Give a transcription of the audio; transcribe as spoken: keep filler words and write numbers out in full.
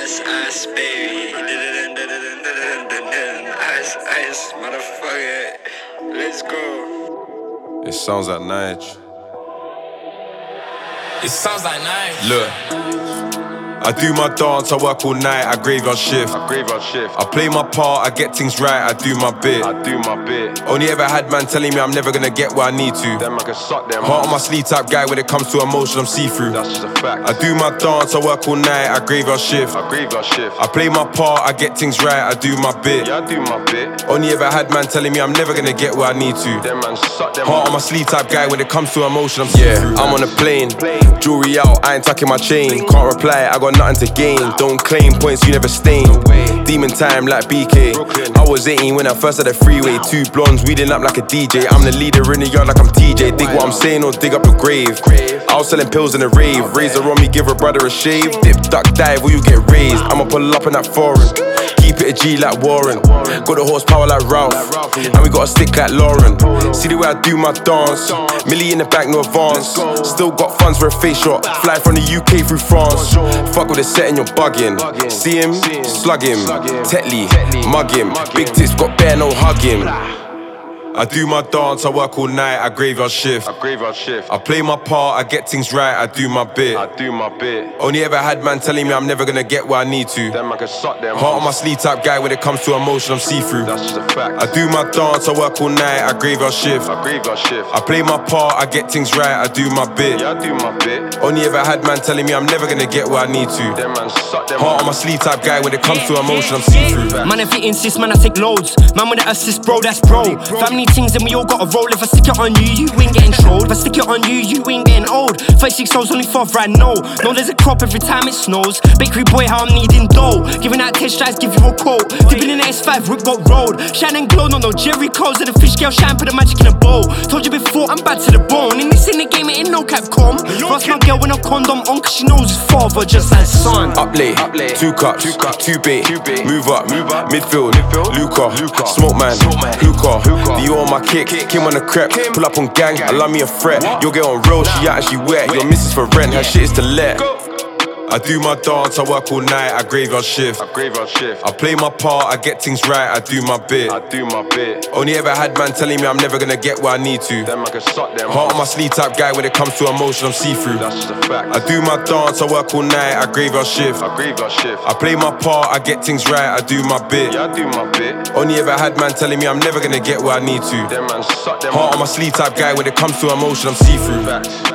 Ice, ice, baby. Ice, ice, motherfucker. Let's go. It sounds like Nige. It sounds like Nige. Look, I do my dance, I work all night, I graveyard shift. I graveyard shift. I play my part, I get things right, I do my bit. I do my bit. Only ever had man telling me I'm never gonna get where I need to. Them I can suck them. Heart on my sleeve type guy when it comes to emotion, I'm see-through. That's just a fact. I do my dance, I work all night, I graveyard shift. I graveyard shift. I play my part, I get things right, I do my bit. Yeah, I do my bit. Only ever had man telling me I'm never gonna get where I need to. Them man suck them. Heart on my sleeve type guy when it comes to emotion, I'm see-through. Yeah, I'm on a plane, jewelry out, I ain't tucking my chain. Can't reply, I got nothing to gain. Don't claim points you never stain. Demon time like B K. I was eighteen when I first had a freeway. Two blondes weeding up like a D J. I'm the leader in the yard like I'm T J. Dig what I'm saying or dig up a grave. I was selling pills in a rave. Razor on me, give a brother a shave. Dip, duck, dive or you get raised. I'ma pull up in that foreign. Keep it a G like Warren. Got the horsepower like Ralph. And we got a stick like Lauren. See the way I do my dance. Millie in the back, no advance. Still got funds for a face shot. Fly from the U K through France. Fuck with a set and you're bugging. See him, slug him. Tetley, mug him. Big tits got bare, no hug him. I do my dance, I work all night, I graveyard shift. I graveyard shift. I play my part, I get things right, I do my bit. I do my bit. Only ever had man telling me I'm never gonna get where I need to. Them I can suck them. Heart on my sleeve type guy when it comes to emotion, I'm see-through. That's just a fact. I do my dance, I work all night, I graveyard shift. I graveyard shift. I play my part, I get things right, I do my bit. Yeah, I do my bit. Only ever had man telling me I'm never gonna get where I need to. Them man suck them. Heart on my sleeve type guy when it comes to emotion, I'm see-through. Man, if it insists, man, I take loads. Man, with the assist, bro, that's bro. Family things and we all got roll. If I stick it on you, you ain't getting trolled. If I stick it on you, you ain't getting old. thirty-six souls, only four right now. No, there's a crop every time it snows. Bakery boy, how I'm needing dough. Giving out test drives, give you a quote. Dipping in the S five, Rick got road. Shine and glow, no, no, Jerry Coles and the fish girl shine, put the magic in a bowl. Told you before, I'm bad to the bone. In this in the game, it ain't no Capcom. Ross my girl with no condom on, cause she knows his father just like son. Up late, two cups, two, cup, two bait, two bait. Move up, move up. Midfield, midfield. Luca, Luca. Smoke man, Luca, you on my kick, Kim on the crep, pull up on gang, I love me a threat. You'll get on road, she out and she wet. Your missus for rent, her shit is to let. I do my dance, I work all night, I graveyard shift. I graveyard shift. I play my part, I get things right, I do my bit. I do my bit. Only ever had man telling me I'm never gonna get where I need to. Them I can suck them. Heart on my sleeve type guy when it comes to emotion, I'm see-through. That's just a fact. I do my dance, I work all night, I graveyard shift. I graveyard shift. I play my part, I get things right, I do my bit. Yeah, I do my bit. Only ever had man telling me I'm never gonna get where I need to. Them man suck them. Heart on my sleeve type guy when it comes to emotion, I'm see-through. Facts.